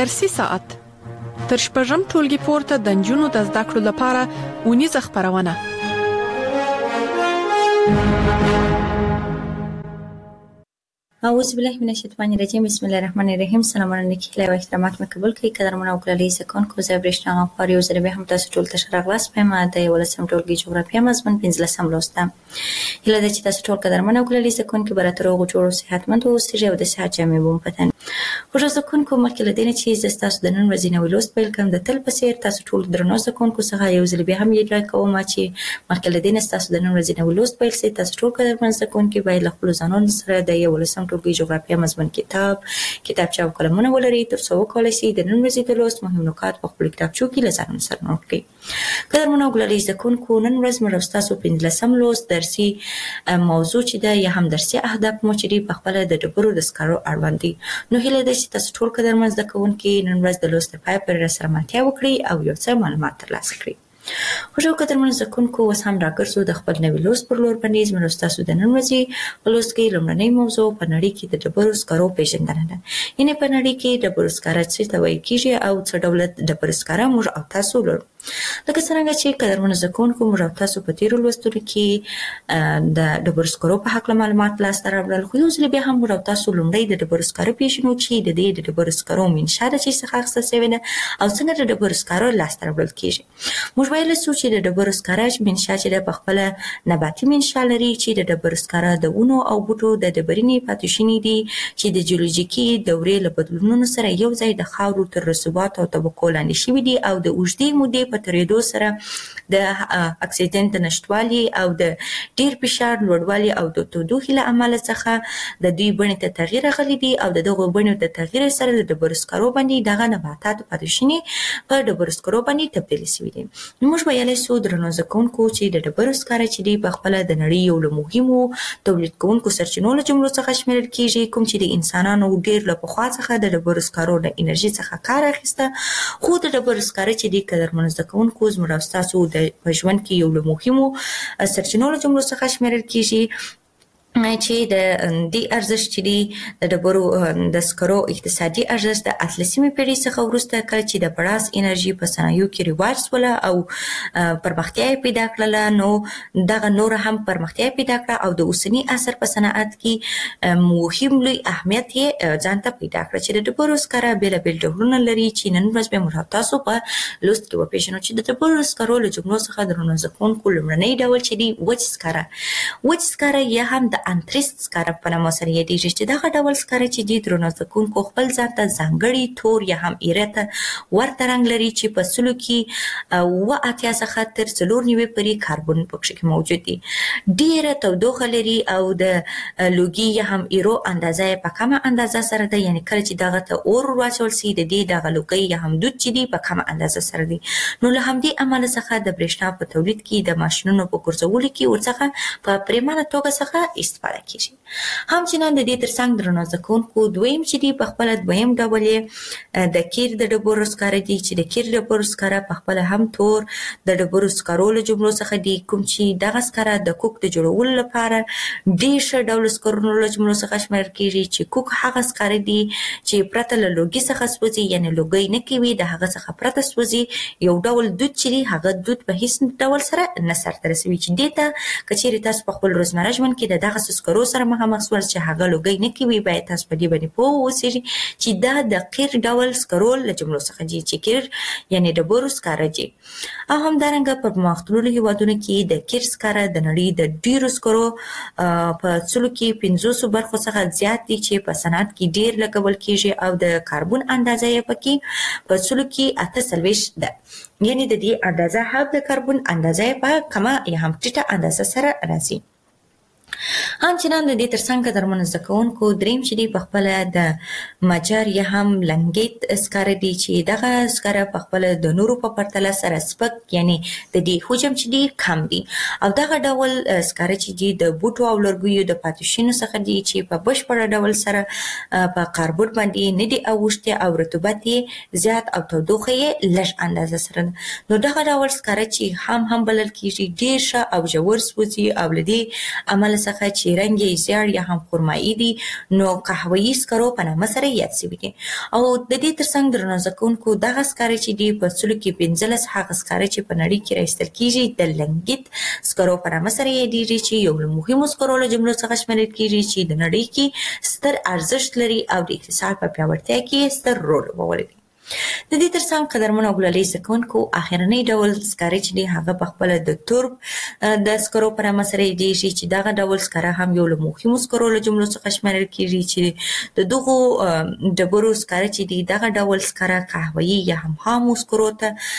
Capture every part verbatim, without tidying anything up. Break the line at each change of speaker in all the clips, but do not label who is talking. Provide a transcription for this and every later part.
درسي ساعت تر شپږم ټولګي پورته د نجونو د زده کړو لپاره ونیزه خپرونه.
اعوذ بالله من الشیطان الرجیم. بسم الله الرحمن الرحیم. سلام علیکم و احترامات مې قبول کړئ. قدرمن او کلالي زکون کو زه برښنا غفار یو ځل به هم تاسو ټول ته شرغلاس پم د ولسم ټولګي جغرافیه مضمون پنځلسم لوسته. هله د چې تاسو ټول قدرمن او کلالي زکون کې براتر او جوړو صحتمند او استجابه د صحت جامع بوم پتن. خوشو زکون کو مکه لدینه چې ز تاسو د نن ورځې نو لوست پیل کوم د تل په سیر تاسو ټول درنو زکون کو څخه یو ځل به هم یې راکوم چې مکه لدینه تاسو د نن ورځې نو لوست پیل سي تاسو ټول قدرمن زکون کې باید خپل ځانونو سره د یو ولسم ټولګي جغرافیه مضمون کتاب کتابچه او قلمونه ولري تر څو وکولای شي د نن ورځې د لوست مهم نکات په خپل کتابچو کې لزان سره نوٹ کړئ. قدرمن او کلالي زکونکو نن ورځ موږ تاسو پنځلسم لوست درسي موضوع چې ده یا هم درسي اهداف مو چې په خپل د ډبرو د سکارو اړوند دي. نو هیله ده چې تاسو ټول قدرمن زکونکو نن ورځ د لوست په پای پر سره ملتیا وکړي او یو څه معلومات ترلاسه کړئ. خوشو قدرمن زکونکو اوس هم راګرځو د خپل نوي لوست پر لور باندې زموږ تاسو د نن ورځې لوست کې لومړنۍ موضوع په نړۍ کې د ډبرو سکارو پیژندنه ده. یعنې په نړۍ کې ډبرو سکاره څه ته وایي کېږي او څه ډول ډبرو سکاره موږ او تاسو لرو. لکه څنګه چې قدرمن زکونکو موږ او تاسو په تیرو لوستونو کې د ډبرو سکارو په حق معلومات لاسته راوړل، خو یو ځل بیا هم موږ او تاسو لومړی د ډبرو سکارو پیژنو چې د دې د ډبرو سکارو منشا د چي څخه اخیستل شوې ده او څنګه د ډبرو سکارو لاسته راوړل کېږي. موږ ویل سو چې د ډبرو سکاره منشا چې د خپل نباتي منشا لري چې د ډبرو سکاره د ونو او بوټو د ډبرینې پاتې شونې دي چې د جیولوژیکي دورې له بدلونونو سره یو ځای د خاورو تر رسوبات او طبقو لاندې شوي دي او د اوږدې مودې په تېرېدو سره د اکسیجن د نشتوالي او د ډیر فشار لوړوالي او د تودوخې له امله څخه د دوی بڼې ته تغییر راغلی دی او د دغو بڼو د تغییر سره د ډبرو سکارو باندې دغه نباتات پاتې شونې په ډبرو سکارو باندې تبدیل شوي دي. نو موږ ویلی سو درنو زکونکو چې د ډبرو سکاره چې دی په خپله د نړۍ یو له مهمو تولید کوونکو سرچینو له جملو څخه شمیرل کېږي، کوم چې د انسانانو ډیر له پخوا څخه د ډبرو سکارو د انرژي څخه کار اخیسته. خو د ډبرو سکاره چې دی قدرمنو زکونکو زموږ او ستاسو د په ژوند کې یو له مهمو سرچینو له جملو څخه شمیرل کېږي چې د دې ارزښت چې دی د ډبرو د سکرو اقتصادي ارزښت د اتلسمې پېړۍ څخه وروسته کله چې د بړاس انرژي په صنایعو کې رواج شوله او پرمختیا یې پیدا کړله، نو دغه نور هم پرمختیا پیدا کړه او د اوسني عصر په صنعت کې مهم لوی اهمیت یې ځان ته پیدا کړه چې د ډبرو سکاره بېلابېل ډولونه لري چې نن ورځ به موږ تاسو په لوست کې وپېژنو چې د ډبرو سکرو له جملو څخه درنو زکونکو لومړنی ډول چې دی وچ سکاره وچ سکاره یا هم د انتریست سکاره په نامه سره یادېږي چې دغه ډول سکاره چې دی درنو زکونکو خپل ځان ته ځانګړي تور یا هم ایره ته ورته رنګ لري چې په سلو کې اوه اتیا څخه تر څلور نوي پورې کاربن پکښې کې موجود دي. ډېره تودوخه لري او د لوګي یا هم ایرو اندازه یې په کمه اندازه سره ده، یعنې کله چې دغه ته اور واچول سي د دې دغه لوګي یا هم دود چې دی په کمه اندازه سره دی. نو له همدې امله څخه د برېښنا په تولید کې د ماشینونو په ګرځولو کې ورڅخه په پرېمانه توګه څخه استفاده کېږي. همچنان د دې ترڅنګ درنو زکونکو دویم چې دی په خپله دویم ډول یې د قیر د ډبرو سکاره دي چې د قیر ډبرو سکاره په خپله هم تور د ډبرو سکارو له جملو څخه دي، کوم چې دغه سکاره د کوک د جوړولو لپاره ډېر ښه ډول سکرونو له جملو څخه شمیرل کېږي چې کوک هغه سکاره دي چې پرته له لوګي څخه سوځي، یعنې لوګی نه کوي، د هغه څخه پرته سوځي. یو ډول دود چې دی هغه دود په هیڅ ډول سره نه سرته رسوي چې دې ته که چېرې تاسو په خپل روزمره ژوند کې د دغه سکرو سره مخامخ شول چې هغه لوګی نه کوي، باید تاسو په دې باندې پوه اوسئ چې دا د قیر ډول سکرو له جملو څخه دي چې قیر یعنې ډبرو سکاره دي. او همدارنګه په پرمختللو هېوادونو کې د قیر سکاره د نړۍ د ډېرو سکرو په سلو کې پنځوسو برخو څخه زیات دي چې په صنعت کې ډېر لګول کېږي او د کاربن اندازه یې پکې په سلو کې اته څلوېښت ده، یعنې د دې اندازه هم د کاربن اندازه یې په کمه یا هم ټیټه اندازه سره راځي. همچنان د دې ترڅنګ قدرمنو زکونکو دریم چې دی په خپله د مجر یا هم لنګیت سکاره دي چې دغه سکاره په خپله د نورو په پرتله سره سپک یعنې د دې حجم چې دی کم دي او دغه ډول سکاره چې دی د بوټو او لرګیو د پاتې شونو څخه دي چې په بشپړه ډول سره په کاربن باندې نه دي اوښتي او رطوبت یې زیات او تودوخه یې لږ اندازه سره ده. نو دغه ډول سکاره چې هم هم بلل کېږي ډېر ښه او ژور سوځي او له دې عمله څخه چې چې رنګ یې زیړ یا هم خرمایي دي نو قهوه‌يي سکرو په نامه سره یاد شوي دي. او د دې ترڅنګ درنو زده کوونکو دغه سکاره چې دي په سلو کې پنځلس هغه سکاره چې په نړۍ کې راایستل کیږي د لنګیت سکرو په نامه سره یادېږي چې یو له مهمو سکرو له جملو څخه شمیرل کیږي چې د نړۍ کې ستر ارزښت لري او د اقتصاد په پیاوړتیا کې ستر رول لوبولی دی. د دې ترڅنګ قدرمنو او ګلالي زده کوونکو اخرنی ډول سکاره چې دی هغه په خپله د تورب د سکرو په نامه سره یادېږي چې دغه ډول سکاره هم یو له مهمو سکرو له جملو څخه شمیرل کیږي چې د دغو ډبرو سکاره چې دی دغه ډول سکاره قهوه‌يي یا هم خامو سکرو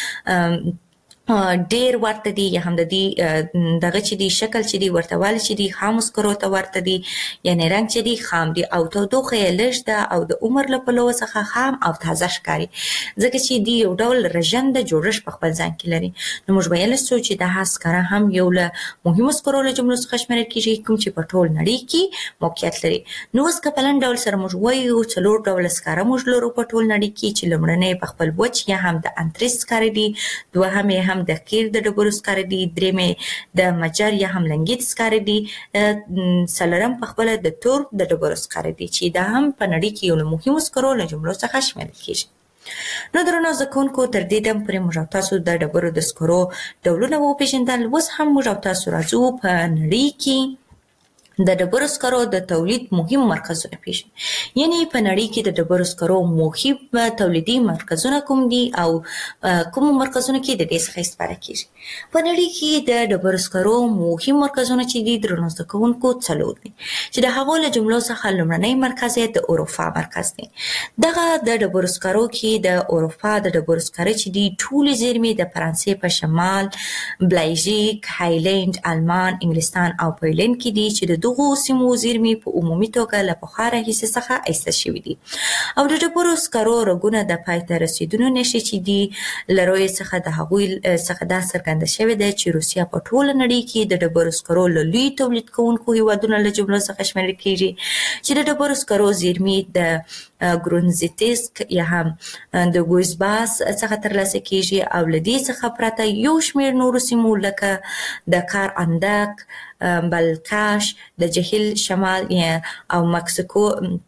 ته ډیر ورته دي یا هم د دې دغه چې دی شکل چې دی ورته والی چې دی خامو سکرو ته ورته دي یعنی رنګ چې دی خام دی او تودوخه یې لږ ده او د عمر له پلوه څخه خام او تازه ښکاري ځکه چې دی یو ډول رژنده جوړښت په خپل ځان کې لري. نو موږ ویلی سو چې دغه سکاره هم یو له مهمو سکرو له جملو څخه شمیرل کیږي کوم چې په ټول نړۍ کې موقعیت لري. نو اوس که په لنډ ډول سره موږ وایو څلور ډوله سکاره موږ لرو په ټول نړۍ کې چې لومړنی په خپل وچ یا هم د انتریس سکاره دي، دوهم یې هم د قیر د ډبرو سکاره دي، درېیم د مجر یا هم لنګیت سکاره دي، څلورم په خپله د تورب د ډبرو سکاره دي چې دا هم په نړۍ کې یو له مهمو سکرو له جملو څخه شمیرل کیږي. نو درنو زده کوونکو تر دې دم پورې موږ او تاسو د ډبرو د سکرو ډولونه وپېژندل. اوس هم موږ او تاسو راځو په نړۍ کې د ډبرو سکرو د تولید مهم مرکزونه پیژنو. یعنی په نړۍ کې د ډبرو سکرو مهم تولیدي مرکزونه کوم دي او کوم مرکزونه کې د دې څخه استفاده کیږي. په نړۍ کې د ډبرو سکرو مهم مرکزونه چې دي درنو زده کوونکو څلور دي چې د هغو له جملو څخه لومړنی مرکز یې د اروپا مرکز دی. دغه د ډبرو سکرو کې د اروپا د ډبرو سکرو چې دي ټولې زیرمې د فرانسې په شمال، بلژیک، هالند، آلمان، انګلستان او پولنډ کې دي چې د دغو سیمو زیرمې په عمومي توګه له پخوا راهیسې څخه ایستل شوي دي او د ډبرو سکرو رګونه د پای ته رسیدونو نښې چې دي له رویې څخه د هغوی څخه دا څرګنده شوې ده چې روسیه په ټوله نړۍ کې د ډبرو سکرو له لوی تولید کوونکو هیوادونو له جملو څخه شمیرل کیږي چې د ډبرو سکرو زیرمې د ګرونزیتسک یا هم د ګوزباس څخه ترلاسه کیږي او له دې څخه پرته یو شمېر نورو سیمو لکه د کار اندک، بلکاش، د جهیل شمال او مکسیکو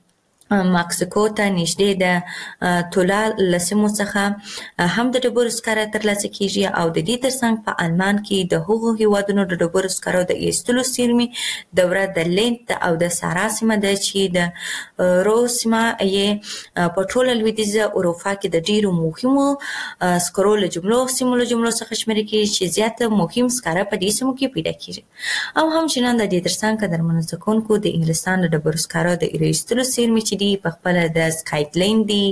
مکسیکو ته نږدې د تولا له سیمو څخه هم د ډبرو سکاره ترلاسه کیږي او د دې ترڅنګ په آلمان کې د هغو هیوادونو د ډبرو سکرو د ایستلو زیرمې دوره د لینت او د سارا سیمه ده چې د رو سیمه یې په ټوله لویدیځه اروپا کې د ډیرو مهمو سکرو له جملو سیمو له جملو څخه شمیرل کیږي چې زیاته مهم سکاره په دې سیمو کې پیدا کیږي. او همچنان د دې ترڅنګ قدرمنو زده کوونکو د انګلستان د ډبرو سکرو د ایستلو زیرمې چې دی په خپل د سکایټلند دی،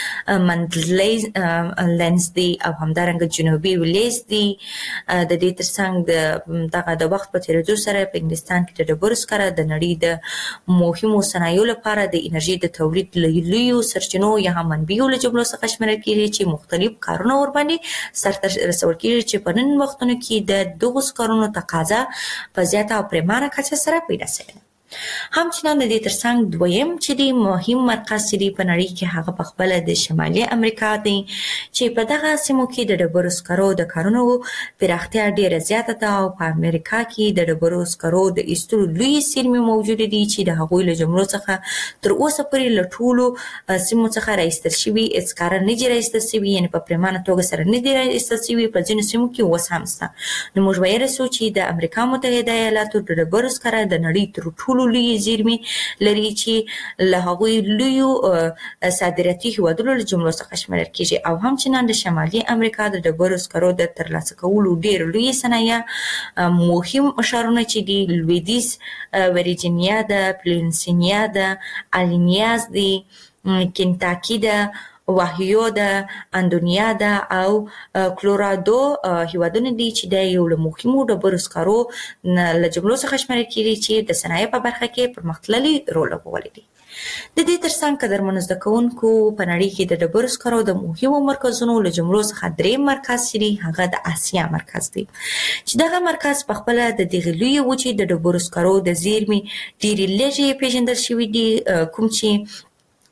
منډلینډ لینز دی او همدارنګه جنوبي ویلیز دی. د دې ترڅنګ د دغه د وخت په تیریدو سره په انګلستان کې د ډبرو سکاره د نړۍ د مهمو صنایعو لپاره د انرژي د تولید له لویو سرچینو یا هم منبعو له جملو څخه شمیرل کیږي چې مختلف کارونه ورباندې سرته رسول کیږي چې په نن وختونو کې د دغو سکارونو تقاضا په زیاته او پریمانه کچه سره پیدا شوې ده. همچنان د دې ترڅنګ دویم چې دی مهم مرکز چې دی په نړۍ کې هغه په خپله د شمالي امریکا دی چې په دغه سیمو کې د ډبرو سکرو د کارونو پراختیا ډیره زیاته ده او په امریکا کې د ډبرو سکرو د ایستلو لویې زیرمې موجودې دي چې د هغوی له جملو څخه تر اوسه پورې له ټولو سیمو څخه راایستل شوي هېڅ سکاره نه دي راایستل شوي یعنې په پریمانه توګه سره نه دي راایستل شوي په ځینو سیمو کې اوس هم شته. نو موږ ویلی سو چې د امریکا متحده ایالاتو د ډبرو سکاره د نړۍ تر ټولو لوی زیرمې لري چې له هغوی لویو صادراتي هیوادونو له جملو څخه شمیرل کیږي او همچنان د شمالي امریکا د ډبرو سکرو د ترلاسه کولو ډېر لوی صنایع مهم ښارونه چې دي لویدیځ ویرجینیا ده، پلینسینیا ده، الینیاز دی، کنتاکي ده، واهیو ده، اندونیا ده او کلورادو هیوادونه دي چې د یو له مهمو ډبرو سکرو له جملو څخه شمیرل کیږي چې د صنایع په برخه کې پرمختللي رول لوبولی دی. د دې ترڅنګ قدرمنو زده کوونکو په نړۍ کې د ډبرو سکرو د مهمو مرکزونو له جملو څخه درېیم مرکز چې دی هغه د اسیا مرکز دی چې دغه مرکز په خپله د دغې لویې وچې د ډبرو سکرو د زیرمې ډېرې لږې پیژندل شوي دي کوم چې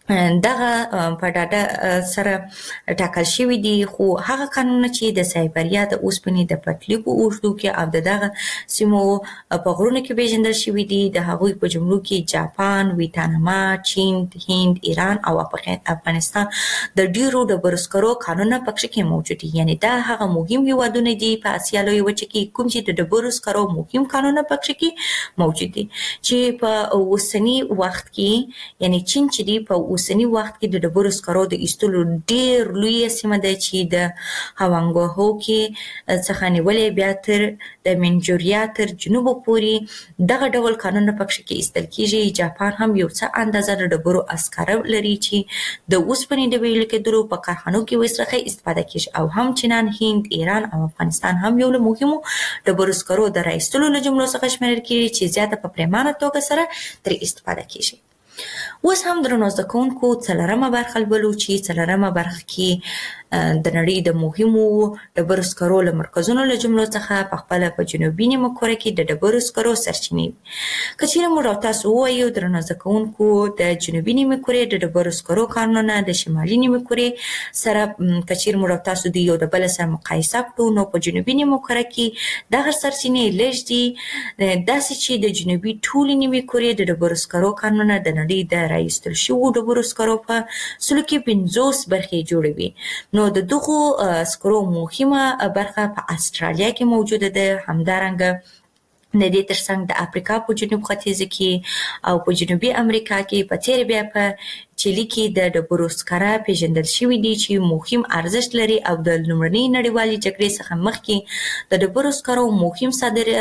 دغه په ډاډه سره ټاکل شوي دي، خو هغه قانونونه چې د سایبریا د اوسپنې د پټلۍ په اوږدو کې او د دغه سیمو په غرونو کې پیژندل شوي دي، د هغوی په جملو کې جاپان، ویتنام، چین، هند، ایران او افغانستان د ډیرو ډبرو سکرو کانونه پکې کې موجود دي. یعنی دا هغه مهم هیوادونه دي په اسیا لویه وچه کې کوم چې د ډبرو سکرو مهم کانونه پکې کې موجود دي، چې په اوسنی وخت کې یعنی چین چې دی په اوسنی وخت کې د ډبرو سکرو د ایستلو ډیر لوی سیمه ده چې د هاوانګهو کې څخه نیولې بیا تر د منچوریا تر جنوب پورې دغه ډول کانونه پکې کې ایستل کیږي. جاپان هم یو څه اندازه د ډبرو اسکاره لري چې د اوسپنې د ویلې کېدلو په کارخانو کې ورڅخه استفاده کیږي، او همچنان هند، ایران او افغانستان هم یو له مهمو ډبرو سکرو د راایستلو له جملو څخه شمیرل کیږي چې زیاته په پریمانه توګه سره ترې استفاده کیږي. اوس هم درنو زده کوونکو څلورمه برخه لولو چې څلورمه برخه کې د نړۍ د مهمو ډبرو سکرو له مرکزونو له جملو څخه په خپله په جنوبي نیمه کره کې د ډبرو سکرو سرچینې. که چیرې موږ او تاسو ووایو درنو زده کوونکو د جنوبي نیمې کرې د ډبرو سکرو کانونه د شمالي نیمې کرې سره که چیرې موږ او تاسو د یو د بل سره مقایسه کړو، نو په جنوبي نیمه کره کې دغه سرچینې لږ دي، داسې چې د جنوبي ټولې نیمې کرې د ډبرو سکرو کانونه د نړۍ د راایستل شویو ډبرو سکرو په سلو کې پنځوس برخې جوړوي. نو د دغو سکرو مهمه برخه په استرالیا کې موجوده ده، همدارنګه د دې ترڅنګ د افریقا په جنوب ختیځ کې او په جنوبي امریکا کې په تیر بیا په چیلي کې د ډبرو سکاره پیژندل شوي دي چې مهم ارزښت لري، او د لومړنۍ نړیوالې جګړې څخه مخکې د ډبرو سکرو مهم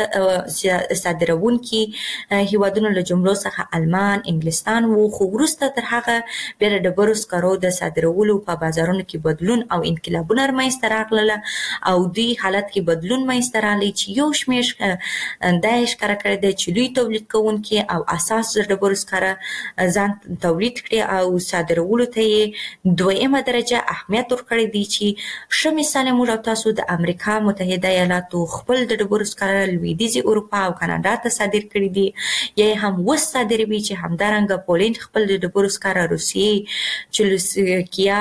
صادر صادروونکي هیوادونو له جملو څخه آلمان، انګلستان وو، خو وروسته تر هغه بیا د ډبرو سکرو د صادرولو په بازارونو کې بدلون او انقلابونه رامنځته راغلل، او دوی حالت کې بدلون منځته راغلی چې یو شمېر دا یې ښکاره کړی دی چې لوی تولید کوونکي او اساس د ډبرو سکاره ځان تولید کړي او صادرولو ته یې دویمه درجه اهمیت ورکړی دی، چې ښه مثال موږ او تاسو د امریکا متحده ایالاتو خپل د ډبرو سکاره لویدیځې اروپا او کاناډا ته صادر کړي دي، یا یې هم اوس صادروي، چې همدارنګه پولینډ خپل د ډبرو سکاره روسیې، چلوسلوواکیا،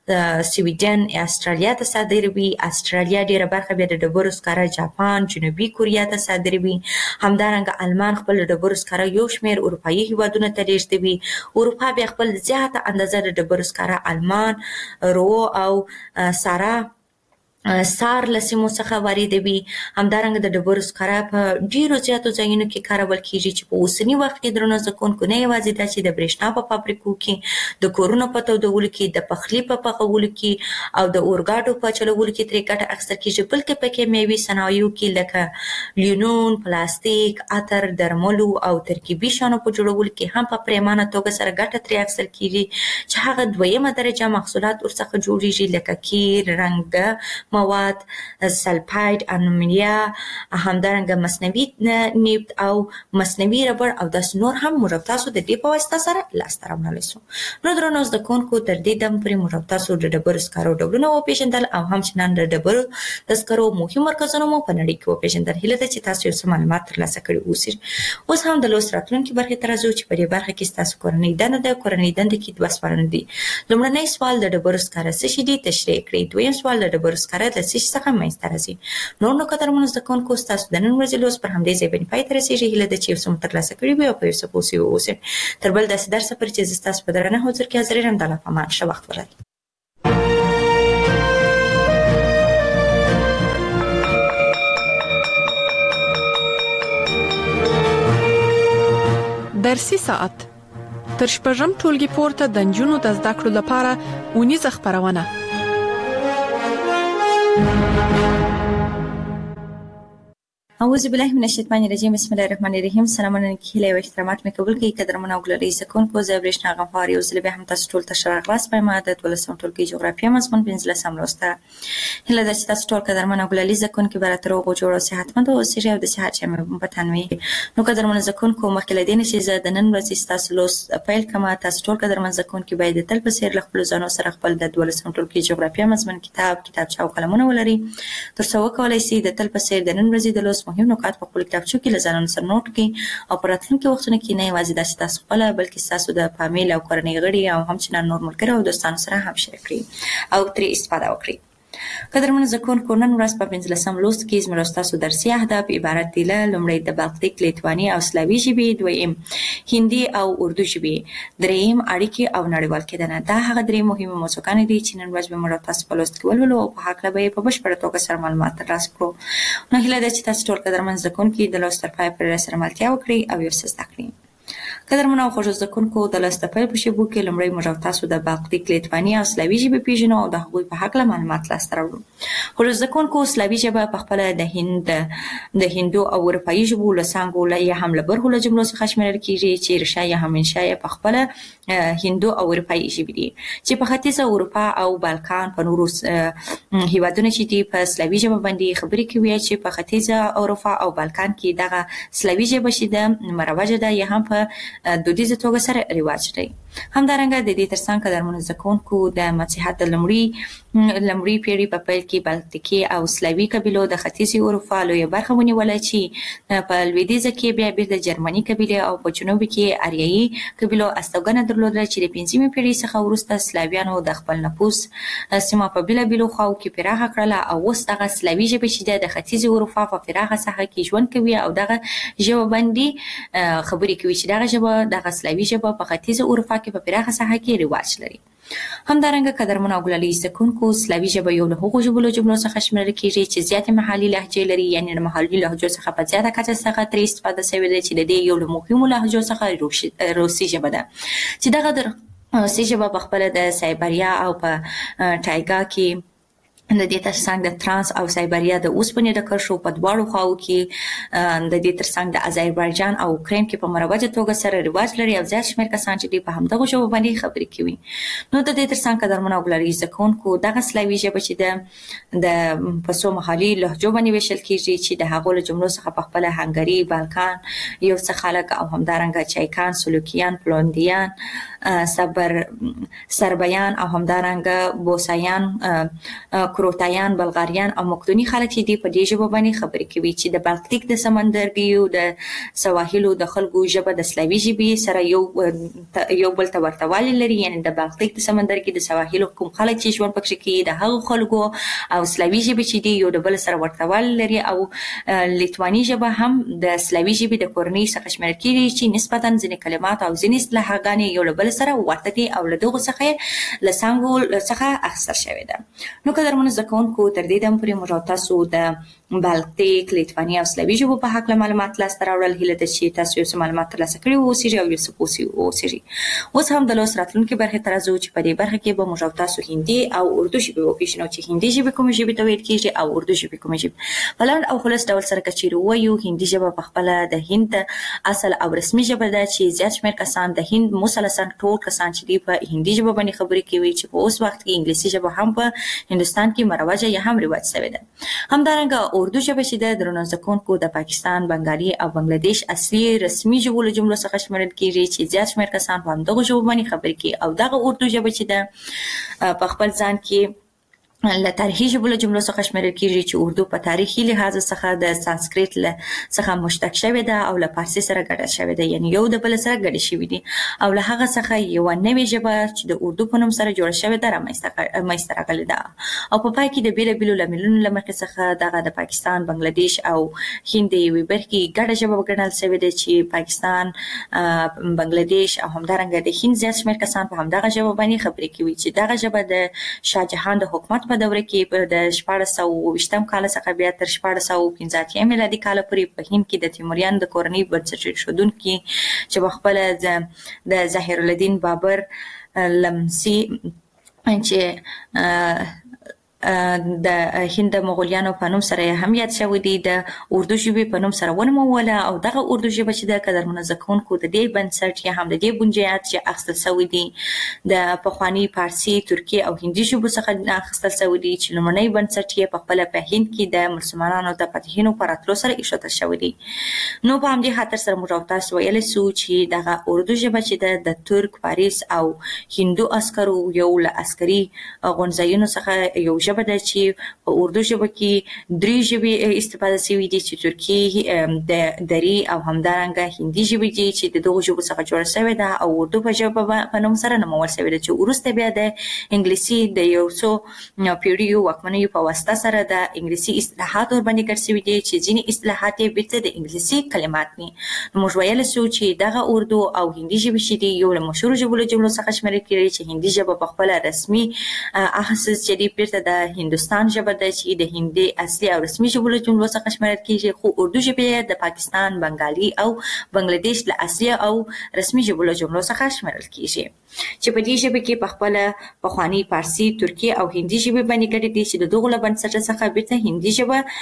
سویډن، استرالیا ته صادروي. استرالیا ډیره برخه بیا د ډبرو سکاره جاپان، جنوبي کوریا ته صادروي. همدارنګه آلمان خپل د ډبرو سکاره یو شمېر اروپایي هیوادونو ته لیږدوي. اروپا بیا خپل زیاته اندازه د ډبرو سکاره آلمان، رو او سارا سار له سیمو څخه واردوي. همدارنګه د ډبرو سکاره په ډیرو زیاتو ځایونو کې کارول کیږي چې په اوسني وخت کې درنو زده کوونکو نه یوازې دا چې د برېښنا په فابریکو کې، د کورونو په تودولو کې، د پخلي په پخولو کې او د اورګاډو په چلولو کې ترې ګټه اخیستل کیږي، بلکې په کیمیاوي صنایعو کې لکه لیونون، پلاستیک، عطر، درملو او ترکیبي شیانو په جوړولو کې هم په پریمانه توګه سره ګټه ترې اخیستل کیږي، چې هغه دویمه درجه محصولات ورڅخه جوړیږي لکه قیر، رنګ مواد، سلفاید، انومونیا، همدارنګه مصنوعي نفت او مصنوعي ربړ او داسې نور هم موږ او تاسو د دې په واسطه سره لاسته راوړلی شو. نو درنو زده کوونکو تر دې دم پورې موږ او تاسو د ډبرو سکرو ډولونه وپېژندل او همچنان د ډبرو د سکرو مهم مرکزونه مو په نړۍ کې وپېژندل. هیله ده چې تاسو یو څه معلومات ترلاسه کړي اوسئ. اوس هم د لوست راتلونکي برخې ته راځو چې په دې برخه کې ستاسو کورنۍ دنده ده. کورنۍ دنده کې دوه سوالونه دي. لومړنی سوال د ډبرو سکاره څه شي دي تشریح کړئ. دویم سوال د ډبرو سکاره د څه شي څخه منځته راځي. نور نو قدرمنو زده کوونکو ستاسو د نن ورځې لوست پر همدې ځای باندې پای ته رسېږي. هیله ده چې یو څه مو ترلاسه کړي وي او په یو څه پوه سوي واوسئ. تر بل داسې درسه پورې چې زه ستاسو په درنه حضور کې حاضر یم، د الله په امان ښه وخت ولرئ.
درسي ساعت تر شپږم ټولګي پورته د نجونو د زده کړو لپاره اونیزه خپرونه.
اعوذ بالله من الشیطان الرجیم. بسم الله الرحمن الرحیم. سلام علیکم. هیله او احترامات مې قبول کړئ. قدرمن او ګلالي زکونکو زه برېښنا غفار یو ځل بیا هم تاسو ټول ته ښه راغلاست په ماده دولسم ټولګي جغرافیه مضمون پنځلسم لوسته. هیله ده چې تاسو ټول قدرمن او ګلالي زکونکو به راته روغ او جوړ او صحتمند اوسئ او د صحت شمه په تنوي. نو قدرمن زکونکو مخکې له دې نه چې زه د نن ورځې تاسو لوست پیل کوم، تاسو ټول قدرمن زکونکو باید تل په سیر له خپل ځانو سره خپل د دولسم ټولګي جغرافیه مضمون کتاب کتابچه او قلمونه ولري، ترڅو وکولای شئ د تل په سیر د نن ورځې د لوست مهم نکات په خپل کتابچو کې لزانو سره نوٹ کړئ او په راتلونکي وختونو کې نه یوازې داسې تاسو خپل بلکې تاسو د فامیل او کورنۍ غړي او همچنان نور ملګري او دوستانو سره هم شریک کړئ او ترې استفاده وکړئ. قدرمن زده کوونکو، نن ورځ په پنځلسم لوست کې زموږ ستاسو درسي اهداف عبارت دي له لومړی د بالتیک، لیتواني او سلاوي ژبې، دویم هندي او اردو ژبې، دریم اړیکې او نړیوال کېدنه. دا هغه درې مهمه موضوعګانې دي چې نن ورځ به موږ تاسو په لوست کې ولولو او په هکله به یې په بشپړه توګه سره معلومات ترلاسه کړو. نو هیله ده چې تاسو ټول قدرمن زده کوونکي د لوست تر پایه پورې سره ملتیا وکړئ او یو څه زده کړئ. قدرمن او خوږ زده کوونکو، د لوست په پیل په شیبو کې لومړی موږ تاسو د بالتیک، لیتواني او سلاوي ژبې پیژنو او د هغوی په هکله معلومات لاسته راوړو. خوږ زده کوونکو، سلاوي ژبه په خپله د هند د هندو او اروپایي ژبو له څانګو له یا هم له برخو له جملو څخه شمیرل کېږي چې ریښه یا هم منشا یې په خپله هندو او اروپایي ژبې دي چې په ختیځه اروپا او بالکان په نورو هیوادونو چې دي په سلاوي ژبه باندې خبرې کوي چې په ختیځه اروپا او بالکان کې دغه سلاوي ژبه چې ده مروجه ده یا هم په دودیزه توګه سره رواج لري. همدارنګه د دې ترڅنګ قدرمنو زده کوونکو، د مسیحیت د لومړي لومړي پیړۍ په پیل کې بالتیکي او سلاوي قبیلو د ختیځې اروپا لویه برخه ونیوله چې په لویدیځه کې بیا بېرته د جرمني قبیلې او په جنوب کې اریایي قبیلو استوګنه درلوده چې د پنځمې پیړۍ څخه وروسته سلاویانو د خپل نفوس سیمه په بېلابېلو خواو کې پراخه کړله او اوس دغه سلاوي ژبې چې ده د ختیځې اروپا په پراخه ساحه کې ژوند کوي او دغه ژبه باندې خبرې کوي چې دغه ژبه دغه سلاوي ژبه په ختیځه اروپا کې په پراخه ساحه کې رواج لري. همدارنګه قدرمن او ګلالي زده کوونکو، سلاوي ژبه یو له هغو ژبو له جملو څخه شمیرل کېږي چې زیاتې محلي لهجې لري، یعنې د محلي لهجو څخه په زیاته کچه څخه ترې استفاده شوې ده چې د دې یو له مهمو لهجو څخه روسي ژبه ده چې دغه د روسي ژبه په خپله د سایبریا او په ټایګا کې د دې ترڅنګ د ترانس او سایبریا د اوسپنې د کرښو په دواړو خواو کې د دې ترڅنګ د آذربایجان او اوکراین کې په مروجه توګه سره رواج لري او زیات شمېر کسان چې دوی په همدغو ژبو باندې خبرې کوي. نو د دې ترڅنګ قدرمن او ګلالي زده کوونکو، دغه سلاوي ژبه چې ده د په څو محلي لهجو باندې ویشل کېږي چې د هغو له جملو څخه په خپله هنګري، بالکان یو څه خلک او همدارنګه چایکان، سلوکیان، پولنډیان، صبر سربیان او همدارنګه بوسایان، کروتایان، بلغاریان او مقدوني خلک چې دي په دې ژبه باندې خبرې کوي چې د بالتیک د سمندرګیو د سواحلو د خلکو ژبه د سلاوي ژبې سره یو یو بل ته ورته والی لري. یعنې د بالتیک د سمندرګي د سواحلو کوم خلک چې ژوند پکې کوي د هغو خلکو او سلاوي ژبې چې دي یو د بل سره ورته والی لري. او لیتواني ژبه هم د سلاوي ژبې د کورنۍ څخه شمیرل کېږي چې نسبتاً ځینې کلمات او ځینې اصطلاحګانې یو له بل سره ورته دي او له دغو څخه له څانګو څخه اخیستل شوې ده. نو قدرمنو زده کوونکو، تر دې دمه پورې موږ تاسو د بالتیک، لیتواني او سلاوي ژبو په هکله معلومات لاسته راوړل. هیله ده چې تاسو یو څه معلومات ترلاسه کړي واوسیږي او یو څه پوه واوسیږي. اوس هم د لوست راتلونکې برخې ته راځو چې په دې برخه کې به موږ تاسو هندي او اردو ژبې وپېژنو چې هندي ژبې کومې ژبې ته ویل کېږي او اردو ژبې کومې ژبې. په لاندې او خلاص ډول سره که چیرې ووایو، هندي ژبه په خپله د هند اصل او رسمي ژبه ده چې زیات شمېر کسان د هند مثلثاً ټول کسان چې دي په هندي ژبه باندې خبرې کوي چې په اوس وخت کې انګلیسي ژبه هم په هندوستان کې مروجه یا هم رواج شوې ده. همدارنګه اردو ژبه چې ده درنو زده کوونکو د پاکستان، بنګالي او بنګلادیش اصلي رسمي ژبو له جملو څخه شمیرل کېږي چې زیات شمېر کسان په همدغو ژبو باندې خبرې کوي. او دغه اردو ژبه چې ده په خپل ځان کې له تاریخي ژبو له جملو څخه شمیرل کېږي چې اردو په تاریخي لحاظ څخه د سانسکریت له څخه مشتق شوې ده او له فارسي سره ګډه شوې ده، یعنې یو د بل سره ګډې شوي دي او له هغه څخه یوه نوې ژبه چې د اردو په نوم سره جوړه شوې ده رامنځته راغلې ده. او په پای کې د بېلابېلو لاملونو له مخې څخه دغه د پاکستان، بنګلادیش او هند د یوې برخې ګډه ژبه وګڼل شوې ده چې پاکستان، بنګلادیش او همدارنګه د هند زیات شمېر کسان په همدغه ژبه باندې خبرې کوي چې دغه ژبه د شاهجهان د حکومت په دوره کې د شپاړس سوه اوه ویشتم کال څخه بیا تر شپاړس سوه پنځه اتیا میلادي کال پورې په هند کې د تیموریانو د کورنۍ بنسټ ایښودونکي چې په خپله د ظاهرالدین بابر لمسی چې د هند مغولیانو په نوم سره هم یاد شوی دی د اردو ژبې په نوم سره ونوموله. او دغه اردو ژبه چې د قدرمنو زده کوونکو د دې بنسټ یا هم د دې بنیاد چې اخیستل شوی دی د پخواني فارسي، ترکي او هندي ژبو څخه اخیستل شوی دی چې لومړنی بنسټ یې په خپله په هند کې د مسلمانانو د فتحینو په راتلو سره ایښودل شوی دی. نو په همدې خاطر سره موږ او تاسو ویلی سو چې دغه اردو ژبه چې ده د ترک، فارس او هندو عسکرو یو له عسکري غونځایونو څخه یو ژبه ده چې په اردو ژبه کې درې ژبې استفاده شوي دي چې ترکی د دری او همدارنګه هندي ژبې دي چې د دغو ژبو څخه جوړه شوې ده او اردو په ژبه په نوم سره نومول شوې ده چې وروسته بیا د انګلیسي د یو څو پیړیو واکمنیو په واسطه سره د انګلیسي اصطلاحات ور باندې ګډ شوي دي چې ځینې اصطلاحات یې بیرته د انګلیسي کلمات دي. نو موږ ویلی شو چې دغه اردو او هندي ژبې چې دي یو له مشهورو ژبو له جملو څخه شمیرل کېږي چې هندي ژبه په خپله رسمي اخص چې دی بیرته د هندوستان ژبه ده چې د هندي اصلي او رسمي ژبو له جملو څخه شمیرل کېږي، خو اردو ژبه د پاکستان، بنګالي او بنگلاديش له اصلي او رسمي ژبو له جملو څخه شمیرل کېږي چې په دې ژبه کې په خپله پخواني فارسي، ترکي او هندي ژبې باندې ګډې دي چې د دغو له بنسټه څخه بیرته هندي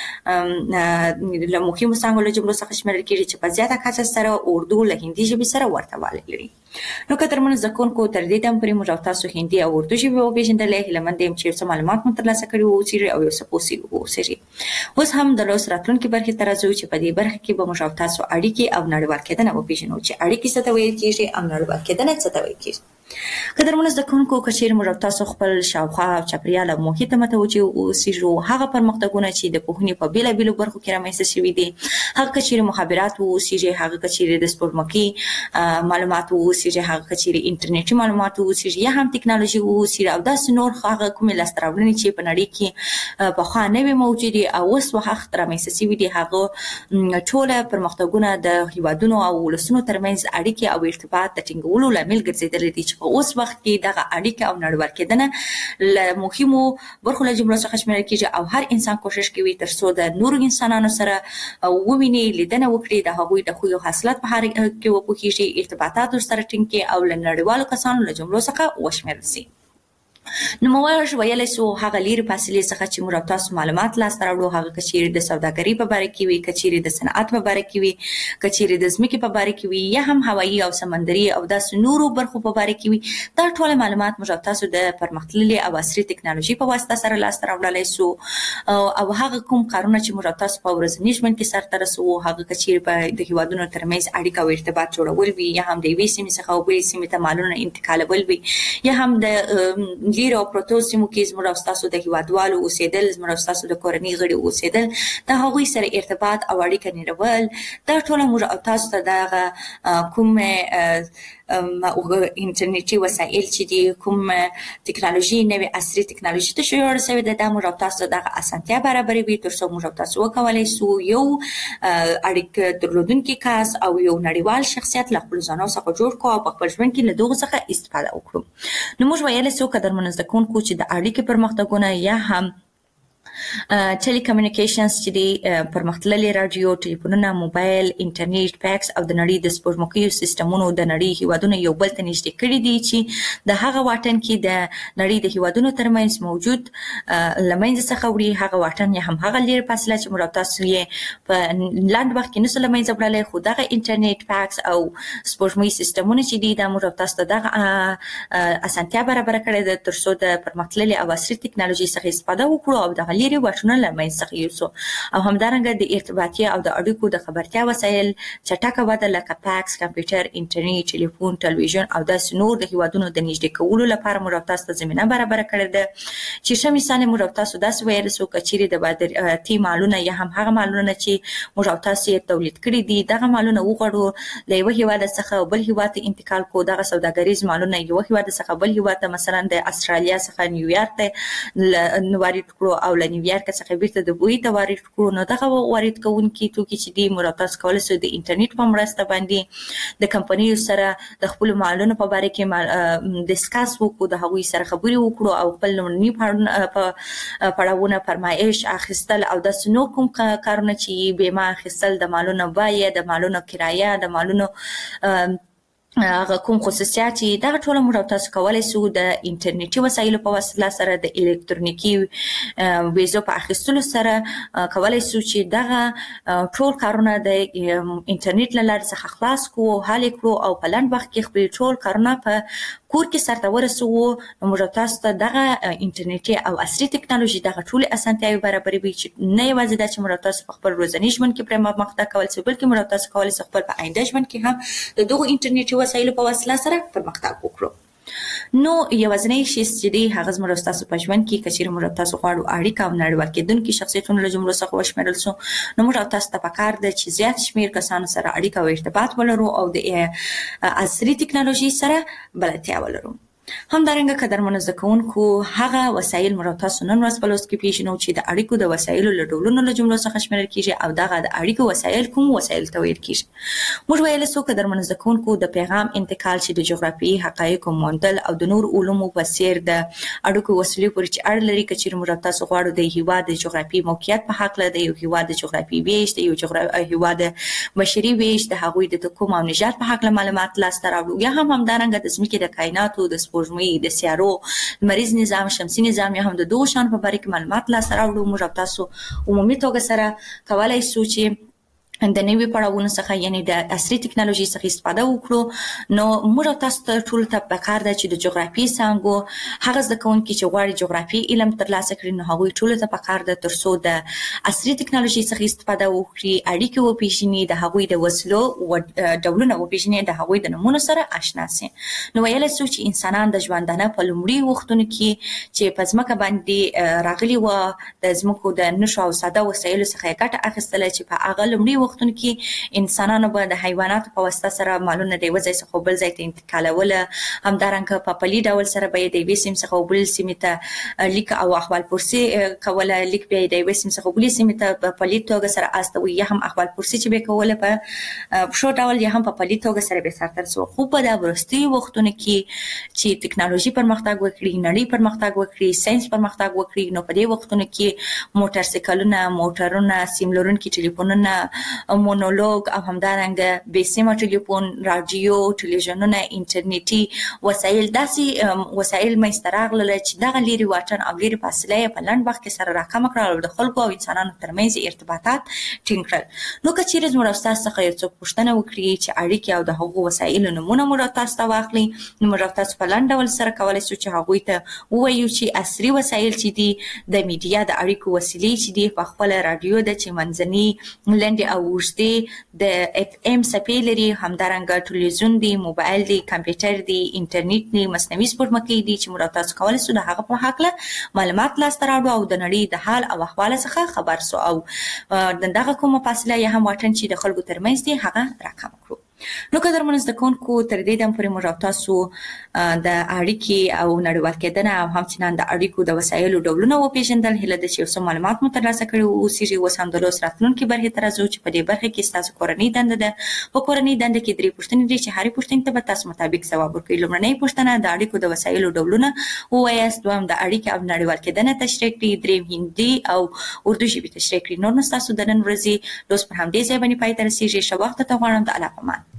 ژبه له مهمو څانګو له جملو څخه شمیرل کېږي چې په زیاته کچه سره اردو له هندي ژبې سره ورته والی لري. نو قدرمنو زده کوونکو تر دې دمه پورې موږ او تاسو هندي او اردو ژبې وپېژندلې. هیله مند یم چې یو څه معلومات مو ترلاسه کړي واوسئ او یو څه پوه واوسئ. اوس هم د لوست راتلونکي برخې ته راځو چې په دې برخه کې به موږ او تاسو اړیکې او نړیوال کېدنه وپېژنو چې اړیکې څه ته ویل کېږي او نړیوال کېدنه څه ته ویل کېږي. قدرمنو زده کوونکو که چیرې موږ او تاسو خپل شاوخوا او چاپېریال او محیط ته متوجه اوسېږو، هغه پرمختګونه چې د پوهنې په بېلابېلو برخو کې رامنځته شوي دي، هغه که چیرې مخابرات واوسېږي، هغه که چیرې د سپوږمکي معلومات واوسېږي، هغه که چیرې انټرنیټي معلومات واوسېږي یا هم ټکنالوژي واوسېږي او داسې نور هغه کومې لاسته راوړنې چې په نړۍ کې پخوا نه وې موجودې او اوس وخت رامنځته شوي دي، هغه ټوله پرمختګونه د هېوادونو او ولسونو ترمنځ اړیکې او ارتباط د ټینګولو لامل ګرځېدلي دي چې په اوس وخت کې دغه اړیکه او نړیوال کېدنه له مهمو برخو له جملو څخه شمیرل کېږي او هر انسان کوشش کوي تر څو د نورو انسانانو سره وویني، لیدنه وکړي، د هغوی د خویو حاصلات په هر کې وپوهېږي، ارتباطات ورسره ټینګ کړي او له نړیوالو کسانو له جملو څخه وشمیرل شي. نو موږ ویلی شو هغه لیرې فاصلې څخه چې موږ او تاسو معلومات لاسته راوړو، هغه که چیرې د سوداګرۍ په باره کې وي، که چیرې د صنعت په باره کې وي، که چیرې د ځمکې په باره کې وي یا هم هوایي او سمندري او داسې نورو برخو په باره کې وي، دا ټول معلومات موږ او تاسو د پرمختللې او عصري ټکنالوژي په واسطه سره لاسته راوړلی شو. او هغه کوم کارونه چې موږ او تاسو په ورځني ژوند کې سرته رسوو، هغه که چیرې په د هېوادونو ترمنځ اړیکه او ارتباط جوړول وي یا هم د یوې سیمې څخه بلې سیمې ته مالونه انتقالول وي یا هم د لیرې او پرتو سیمو کې زموږ او ستاسو د هېوادوالو اوسېدل، زموږ او ستاسو د کورنۍ غړي اوسېدل، د هغوی سره ارتباط او اړیکه نیول، دا ټوله موږ او تاسو ته دغه کوم انټرنیټي وسایل چې دي، کوم ټکنالوژي، نوې عصري ټکنالوژي ته جوړه شوې ده، دا موږ او تاسو ته دغه اسانتیا برابروي تر څو موږ او تاسو وکولی شو یو اړیکه درلودونکی کس او یو نړیوال شخصیت له خپلو ځانو څخه جوړ کړو او په خپل ژوند کې له دغو څخه استفاده وکړو. نو موږ ویلی شو قدرمنو زده کوونکو چې د اړیکې پرمختګونه یا هم ټیلی کمیونیکیشنز چې دي، پرمختللي راډیو، ټلیفونونه، موبایل، انټرنیټ، فیکس او د نړۍ د سپوږمکیو سیسټمونو د نړۍ هېوادونه یو بل ته نږدې کړي دي چې د هغه واټن کې د نړۍ د هېوادونو ترمنځ موجود له منځه څخه وړي. هغه واټن یا هم هغه لرې فاصله چې موږ او تاسو یې په لنډ وخت کې نشو له منځه وړلی، خو دغه انټرنیټ، فیکس او سپوږمۍ سیسټمونه چې دي، دا موږ او تاسو ته دغه اسانتیا برابره کړې ده تر څو د پرمختللي او عصري ټکنالوژۍ څخه استفاده وکړو او دغه لرې واټنونه له منځه څخه یوسو. او همدارنګه د ارتباطي او د اړیکو د خبرتیا وسایل چټکه وده لکه فیکس، کمپیوټر، انټرنیټ، ټلیفون، تلویزیون او داسې نور د هېوادونو د نږدې کولو لپاره موږ او تاسو ته زمینه برابره کړې ده چې ښه مثال یې موږ او تاسو داسې ویلی شو که چیرې د وارداتي مالونه یا هم هغه مالونه چې موږ او تاسو یې تولید کړي دي، دغه مالونه وغواړو له یوه هېواده څخه بل هېواد ته انتقال کړو، دغه سوداګریز مالونه یوه هېواده څخه بل هېواد ته مثلا د استرالیا څخه نیویارک ته وارد کړو او له نیویارک څخه بیرته د بوی ته وارد کړو. نو دغه وارد کوونکي توکي چې دي موږ تاسو کولی شو د انټرنیټ په مرسته باندې د کمپنیو سره د خپلو مالونو په باره کې ډسکس وکړو، د هغوی سره خبرې وکړو او خپل لومړني پړاوونه، فرمایش اخیستل او داسې نور کوم کارونه چې بیمه اخیستل، د مالونو بیه، د مالونو کرایه، د مالونو هغه کوم خصوصیات چې دغه ټوله موږ او تاسو کولی شو د انټرنیټي وسایلو په وسیله سره د الکترونیکي ویزو په اخیستلو سره کولی شو چې دغه ټول کارونه د انټرنیټ له لارې څخه خلاص کړو، حل یې کړو او په لنډ وخت کې خپل ټول کارونه په کور کې سرته ورسوو. نو موږ تاسو ته دغه انټرنیټي او عصري ټکنالوژي دغه ټولې اسانتیاوې برابروي چې نه یوازې دا چې موږ تاسو په خپل ورځني ژوند کې پرې پرمختګ کولی شو، بلکې موږ تاسو کولی شو خپل په آینده ژوند کې هم د دغو انټرنیټي وسایلو په وسیله سره پرمختګ وکړو. نو یوازینی شی چې دی هغه زموږ تاسو په ژوند کې کچیر موږ تاسو غواړو اړیکه او نړیوال کېدونکو شخصیتونو له جملو څخه وشمیرل سو نو موږ تاسو ته پکار ده چې زیات شمیر کسانو سره اړیکه او ارتباط ولرو او د عصري ټکنالوژي سره بلدتیا ولرو. همدارنګه قدرمنو زده کوونکو هغه وسایل موږ تاسو نن ورځ په لوست کې پیژنو چې د اړیکو د وسایلو له ډولونو له جملو څخه شمیرل کیږي او دغه د اړیکو وسایل کوم وسایل ته ویل کیږي. موږ ویل سو قدرمنو زده کوونکو د پیغام انتقال چې د جغرافیایي حقایقو موندل او د نور علومو په څیر د اړیکو وسیلې پورې چې اړه لري کچیر موږ تاسو غواړو د هیواد د جغرافیایي موقعیت په حق له د یو هیواد د جغرافیایي ویش د یو جغرافیایي هیواد بشري ویش د هغوی د کوم او نژاد په حق له معلومات لاسته راوړو یا هم همدارنګه د ځمکې د کائناتو د سپوږمۍ د سیارو مریض نظام شمسي نظام یا هم د دوه شان په باره کې معلومات لاسته راوړو. موږ تاسو عمومي توګه سره کولای شو چې د نوي پړاوونو څخه یعنی د عصري ټکنالوژي څخه استفاده وکړو. نو موږ تاسو ته ټول ته پکار ده چې د جغرافي څنګه هغه زده کوونکي چې غواړي جغرافي علم ترلاسه کړي نو هغوی ټول ته پکار ده ترڅو د عصري ټکنالوژي څخه استفاده وکړي، اړیکې وپیژني، د هغوی د وسلو او ډولونه وپیژني، د هغوی د نمونو سره آشنا شي. نو ویل سو چې انسانان د ژوندانه په لومړي وختونو کې چې په ځمکه باندې راغلي و د ځمکو د نشو او ساده وسایلو څخه ګټه اخیستله چې په هغه لومړي وختونو کې انسانانو به د حیواناتو په واسطه سره مالونه د یو ځای څخه بل ځای ته انتقالول، همدارنګه په پلي ډول سره به د یوې سیمې څخه بل سیمې ته لیک او احوال پرسي کوله، لیک به د یوې سیمې څخه بل سیمې ته په پلي توګه سره استوي یا هم احوال پرسي چې به کوله په پښو ډول یا هم په پلي توګه سره به سره ترسو. خو په د وروستي وختونو کې چې ټکنالوژي پرمختګ وکړي، نړۍ پرمختګ وکړي، ساينس پرمختګ وکړي، نو په دې وختونو کې موټر سایکلونه، موټرونه، سیم لرونکي ټلیفونونه، مونولوګ او همدارنګه بې سیمه ټلیفون، رادیو، ټلویزیونونه، انټرنیټي وسایل داسې وسایل منځته راغلل چې دغه لري واټن او لري فاصله یې په لنډ وخت کې سره راکم کړل او د خلکو او انسانانو ترمنځ ارتباطات ټینګ کړل. نو که چیرې زموږ استاد څخه یو څوک پوښتنه وکړي چې اړیکې او د هغو وسایلو نمونه موږ تاسو ته واخلي نو موږ تاسو په لنډ ډول سره کولای شو چې هغوی ته ووایو چې عصري وسایل چې دي د میډیا د اړیکو وسیلې چې دي په خپل رادیو د چې منځني لنډې او اوږدې د اف ام څپې لري، همدارنګه ټلویزیون دی، موبایل دی، کمپیوټر دی، انټرنیټ دی، مصنوعي سپوږمکۍ دی چې موږ تاسو کولای شو د هغه په حق له معلومات لاسته راوړو او د نړۍ د حال او احوال څخه خبر سو او دغه کومه فاصله یا هم واټن چې د خلکو ترمنځ دی هغه راکم کړو. نو قدرمنو زده کوونکو تر دې دم پورې موږ تاسو د اړیکې او نړیوال کېدنه او همچنان د اړیکو د وسایلو ډولونه وپېژندل. هیله ده چې یو څه معلومات مو ترلاسه کړي اوسېږي. اوس هم د لوست راتلونکي برخې ته راځو چې په دې برخه کې ستاسو کورنۍ دنده ده. په کورنۍ دنده کې درې پوښتنې دي چې هرې پوښتنې ته به تاسو مطابق ځواب ورکړئ. لومړنۍ پوښتنه د اړیکو د وسایلو ډولونه ووایاست، دویم د اړیکې او نړیوال کېدنه تشریح کړئ، دریم هندي او اردو ژبې تشریح کړئ. نور نو ستاسو د نن ورځې لوست پر همدې ځای باندې پای ته رسېږي. ښه وخت ته غواړم. د الله په امان.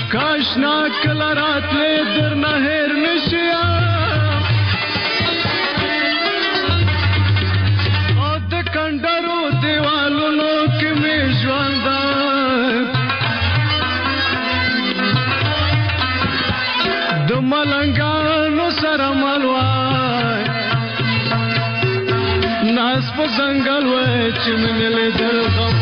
کاشنا کله راتلې درنه هېر نشي او د کنډرو دیوالونو کې مې ژوند د ملنګانو سره ملوای ناس په ځنګل وای چې مې لیدل